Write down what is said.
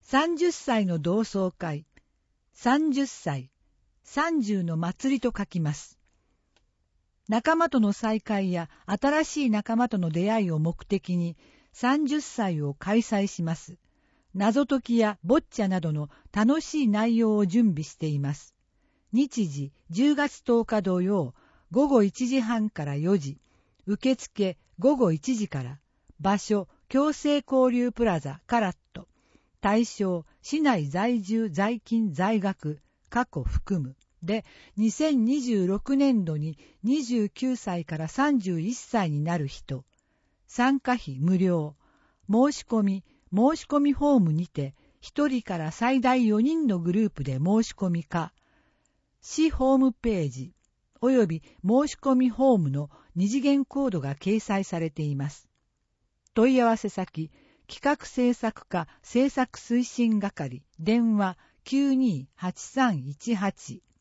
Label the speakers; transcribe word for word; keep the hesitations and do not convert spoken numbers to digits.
Speaker 1: さんじゅっさいの同窓会、さんじゅっさい、さんじゅうの祭りと書きます。仲間との再会や新しい仲間との出会いを目的にさんじゅっさいを開催します。謎解きやボッチャなどの楽しい内容を準備しています。日時じゅうがつとおか土曜、ごごいちじはんからよじ、受付ごごいちじから、場所共生交流プラザカラット、対象市内在住在勤在学過去含むでにせんにじゅうろくねんどににじゅうきゅうさいからさんじゅういっさいになる人、参加費無料、申し込み申し込みフォームにてひとりから最大よにんのグループで申し込みか、市ホームページおよび申し込みフォームの二次元コードが掲載されています。問い合わせ先、企画制作課制作推進係、電話 きゅうにーはちさんいちはち